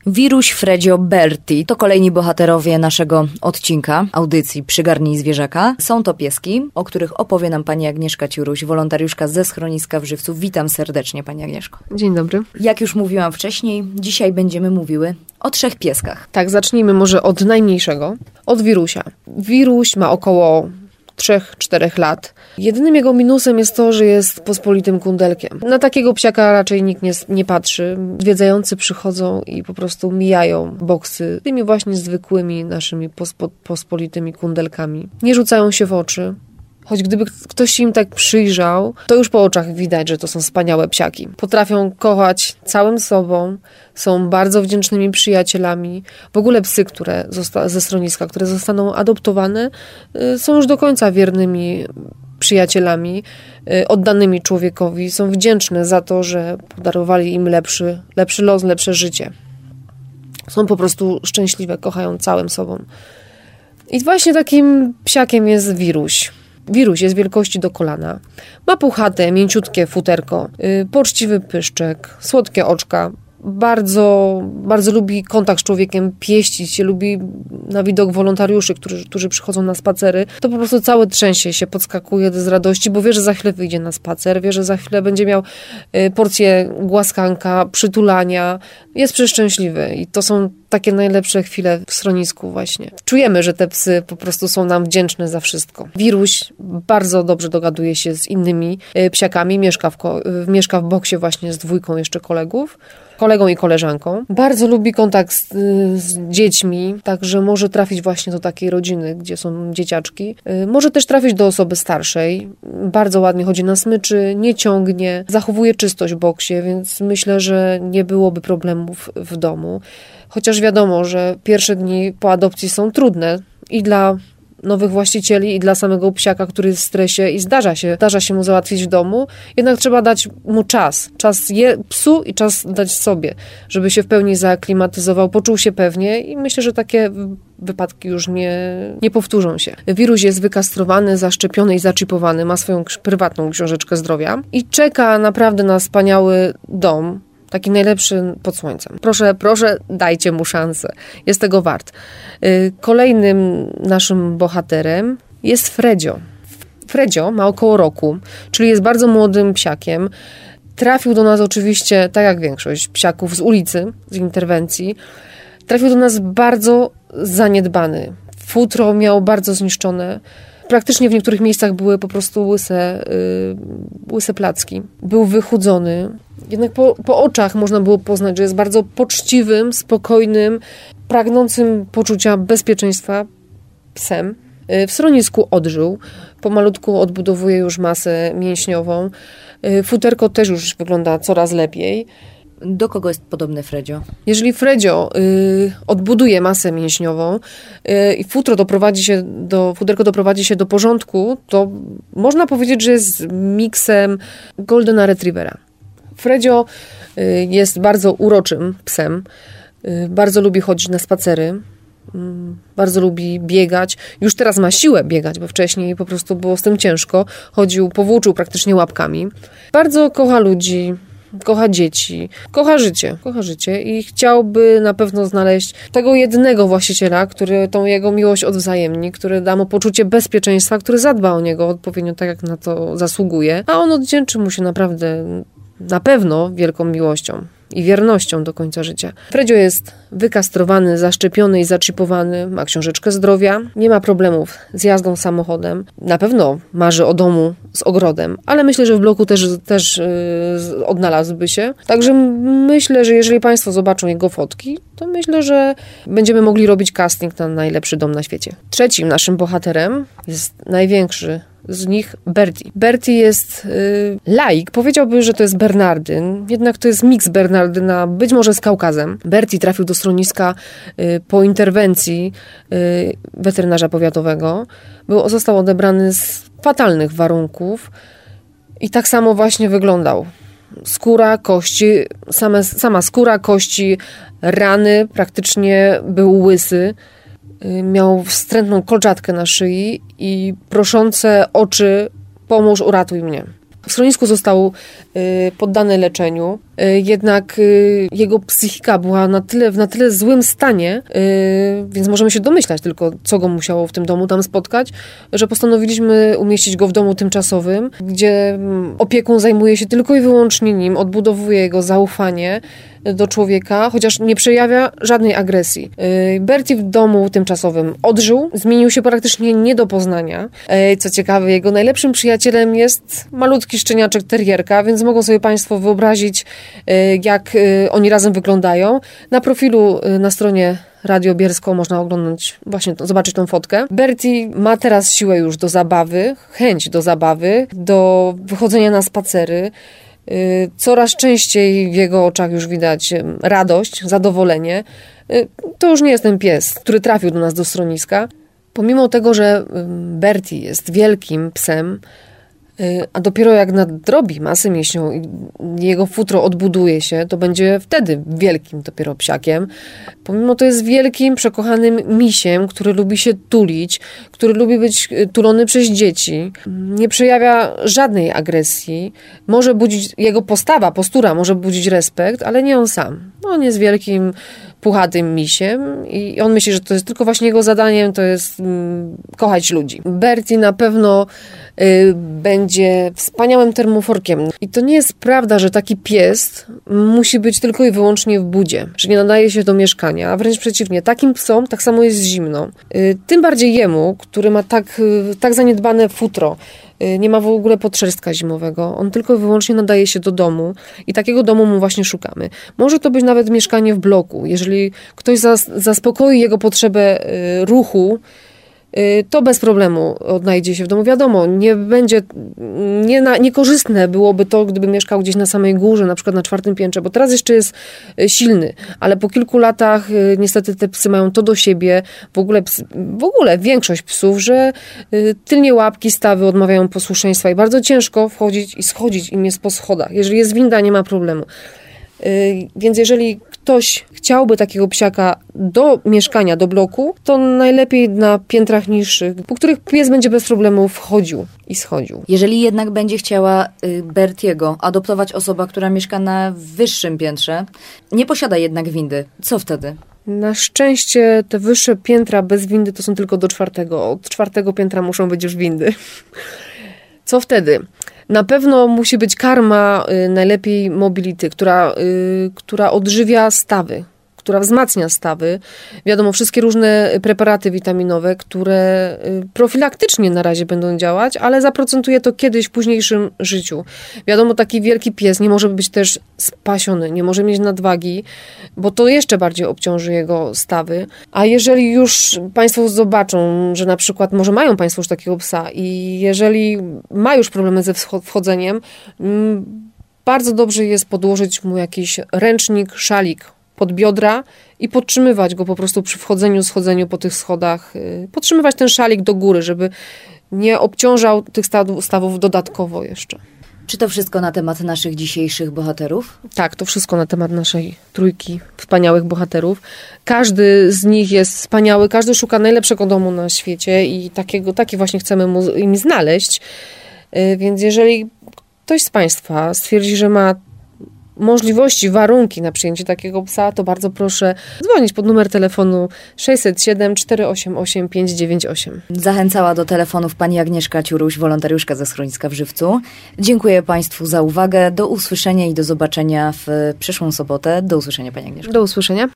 Wiruś, Fredzio, Berti to kolejni bohaterowie naszego odcinka audycji Przygarnij Zwierzaka. Są to pieski, o których opowie nam pani Agnieszka Ciuruś, wolontariuszka ze schroniska w Żywcu. Witam serdecznie, pani Agnieszko. Dzień dobry. Jak już mówiłam wcześniej, dzisiaj będziemy mówiły o 3 pieskach. Tak, zacznijmy może od najmniejszego, od Wirusia. Wiruś ma około 3-4 lat. Jedynym jego minusem jest to, że jest pospolitym kundelkiem. Na takiego psiaka raczej nikt nie patrzy. Zwiedzający przychodzą i po prostu mijają boksy tymi właśnie zwykłymi naszymi pospolitymi kundelkami. Nie rzucają się w oczy. Choć gdyby ktoś się im tak przyjrzał, to już po oczach widać, że to są wspaniałe psiaki. Potrafią kochać całym sobą, są bardzo wdzięcznymi przyjacielami. W ogóle psy, ze schroniska, które zostaną adoptowane, są już do końca wiernymi przyjacielami, oddanymi człowiekowi. Są wdzięczne za to, że podarowali im lepszy los, lepsze życie. Są po prostu szczęśliwe, kochają całym sobą. I właśnie takim psiakiem jest Wiruś. Wiruś jest wielkości do kolana. Ma puchate, mięciutkie futerko, poczciwy pyszczek, słodkie oczka. Bardzo, bardzo lubi kontakt z człowiekiem, pieścić się, lubi na widok wolontariuszy, którzy przychodzą na spacery. To po prostu całe trzęsie się, podskakuje z radości, bo wie, że za chwilę wyjdzie na spacer, wie, że za chwilę będzie miał porcję głaskanka, przytulania. Jest przeszczęśliwy i to są takie najlepsze chwile w schronisku właśnie. Czujemy, że te psy po prostu są nam wdzięczne za wszystko. Wiruś bardzo dobrze dogaduje się z innymi psiakami, mieszka w boksie właśnie z 2 jeszcze kolegą i koleżanką. Bardzo lubi kontakt z dziećmi, także może trafić właśnie do takiej rodziny, gdzie są dzieciaczki. Może też trafić do osoby starszej. Bardzo ładnie chodzi na smyczy, nie ciągnie, zachowuje czystość w boksie, więc myślę, że nie byłoby problemów w domu. Chociaż wiadomo, że pierwsze dni po adopcji są trudne i dla nowych właścicieli i dla samego psiaka, który jest w stresie i zdarza się mu załatwić w domu, jednak trzeba dać mu czas psu i czas dać sobie, żeby się w pełni zaaklimatyzował, poczuł się pewnie i myślę, że takie wypadki już nie powtórzą się. Wiruś jest wykastrowany, zaszczepiony i zaczipowany, ma swoją prywatną książeczkę zdrowia i czeka naprawdę na wspaniały dom, taki najlepszy pod słońcem. Proszę, dajcie mu szansę. Jest tego wart. Kolejnym naszym bohaterem jest Fredzio. Fredzio ma około roku, czyli jest bardzo młodym psiakiem. Trafił do nas oczywiście, tak jak większość psiaków z ulicy, z interwencji. Trafił do nas bardzo zaniedbany. Futro miał bardzo zniszczone. Praktycznie w niektórych miejscach były po prostu łyse placki. Był wychudzony. Jednak po oczach można było poznać, że jest bardzo poczciwym, spokojnym, pragnącym poczucia bezpieczeństwa psem. W schronisku odżył. Pomalutku odbudowuje już masę mięśniową. Futerko też już wygląda coraz lepiej. Do kogo jest podobny Fredzio? Jeżeli Fredzio odbuduje masę mięśniową i futerko doprowadzi się do porządku, to można powiedzieć, że jest miksem Goldena Retrievera. Fredzio jest bardzo uroczym psem. Bardzo lubi chodzić na spacery. Bardzo lubi biegać. Już teraz ma siłę biegać, bo wcześniej po prostu było z tym ciężko. Powłóczył praktycznie łapkami. Bardzo kocha ludzi. Kocha dzieci, kocha życie i chciałby na pewno znaleźć tego jednego właściciela, który tą jego miłość odwzajemni, który da mu poczucie bezpieczeństwa, który zadba o niego odpowiednio tak, jak na to zasługuje, a on odwdzięczy mu się naprawdę, na pewno wielką miłością i wiernością do końca życia. Fredzio jest wykastrowany, zaszczepiony i zaczipowany, ma książeczkę zdrowia, nie ma problemów z jazdą samochodem. Na pewno marzy o domu z ogrodem, ale myślę, że w bloku też odnalazłby się. Także myślę, że jeżeli Państwo zobaczą jego fotki, to myślę, że będziemy mogli robić casting na najlepszy dom na świecie. Trzecim naszym bohaterem jest największy z nich Berti. Berti jest laik. Powiedziałby, że to jest Bernardyn, jednak to jest miks Bernardyna, być może z Kaukazem. Berti trafił do schroniska po interwencji weterynarza powiatowego. Został odebrany z fatalnych warunków i tak samo właśnie wyglądał. Skóra, kości, sama skóra, kości, rany, praktycznie był łysy. Miał wstrętną kolczatkę na szyi i proszące oczy: pomóż, uratuj mnie. W schronisku został poddany leczeniu, jednak jego psychika była w na tyle złym stanie, więc możemy się domyślać tylko, co go musiało w tym domu tam spotkać, że postanowiliśmy umieścić go w domu tymczasowym, gdzie opiekun zajmuje się tylko i wyłącznie nim, odbudowuje jego zaufanie do człowieka, chociaż nie przejawia żadnej agresji. Bertie w domu tymczasowym odżył, zmienił się praktycznie nie do poznania. Co ciekawe, jego najlepszym przyjacielem jest malutki szczeniaczek terrierka, więc mogą sobie Państwo wyobrazić, jak oni razem wyglądają. Na profilu na stronie Radio Biersko można oglądać, właśnie zobaczyć tą fotkę. Bertie ma teraz siłę już do zabawy, chęć do zabawy, do wychodzenia na spacery. Coraz częściej w jego oczach już widać radość, zadowolenie. To już nie jest ten pies, który trafił do nas do schroniska. Pomimo tego, że Bertie jest wielkim psem, a dopiero jak nadrobi masę mięśniową i jego futro odbuduje się, to będzie wtedy wielkim dopiero psiakiem. Pomimo to jest wielkim, przekochanym misiem, który lubi się tulić, który lubi być tulony przez dzieci. Nie przejawia żadnej agresji. Może budzić, jego postura może budzić respekt, ale nie on sam. On jest wielkim, puchatym misiem i on myśli, że to jest tylko właśnie jego zadaniem, to jest kochać ludzi. Bertie na pewno będzie wspaniałym termoforkiem. I to nie jest prawda, że taki pies musi być tylko i wyłącznie w budzie, że nie nadaje się do mieszkania, a wręcz przeciwnie, takim psom tak samo jest zimno. Tym bardziej jemu, który ma tak zaniedbane futro, nie ma w ogóle podszerstka zimowego. On tylko i wyłącznie nadaje się do domu i takiego domu mu właśnie szukamy. Może to być nawet mieszkanie w bloku. Jeżeli ktoś zaspokoi jego potrzebę ruchu, to bez problemu odnajdzie się w domu. Wiadomo, nie będzie, niekorzystne byłoby to, gdyby mieszkał gdzieś na samej górze, na przykład na 4. piętrze, bo teraz jeszcze jest silny, ale po kilku latach niestety te psy mają to do siebie, w ogóle większość psów, że tylnie łapki, stawy odmawiają posłuszeństwa i bardzo ciężko wchodzić i schodzić im jest po schodach. Jeżeli jest winda, nie ma problemu. Więc jeżeli ktoś chciałby takiego psiaka do mieszkania, do bloku, to najlepiej na piętrach niższych, po których pies będzie bez problemu wchodził i schodził. Jeżeli jednak będzie chciała Bertiego adoptować osoba, która mieszka na wyższym piętrze, nie posiada jednak windy, co wtedy? Na szczęście te wyższe piętra bez windy to są tylko do 4. Od 4. piętra muszą być już windy. Co wtedy? Na pewno musi być karma, najlepiej Mobility, która odżywia stawy, która wzmacnia stawy. Wiadomo, wszystkie różne preparaty witaminowe, które profilaktycznie na razie będą działać, ale zaprocentuje to kiedyś w późniejszym życiu. Wiadomo, taki wielki pies nie może być też spasiony, nie może mieć nadwagi, bo to jeszcze bardziej obciąży jego stawy. A jeżeli już Państwo zobaczą, że na przykład może mają Państwo już takiego psa i jeżeli ma już problemy ze wchodzeniem, bardzo dobrze jest podłożyć mu jakiś ręcznik, szalik pod biodra i podtrzymywać go po prostu przy schodzeniu po tych schodach. Podtrzymywać ten szalik do góry, żeby nie obciążał tych stawów dodatkowo jeszcze. Czy to wszystko na temat naszych dzisiejszych bohaterów? Tak, to wszystko na temat naszej trójki wspaniałych bohaterów. Każdy z nich jest wspaniały, każdy szuka najlepszego domu na świecie i taki właśnie chcemy im znaleźć. Więc jeżeli ktoś z Państwa stwierdzi, że ma możliwości, warunki na przyjęcie takiego psa, to bardzo proszę dzwonić pod numer telefonu 607 488 598. Zachęcała do telefonów pani Agnieszka Ciuruś, wolontariuszka ze schroniska w Żywcu. Dziękuję Państwu za uwagę. Do usłyszenia i do zobaczenia w przyszłą sobotę. Do usłyszenia, pani Agnieszko. Do usłyszenia.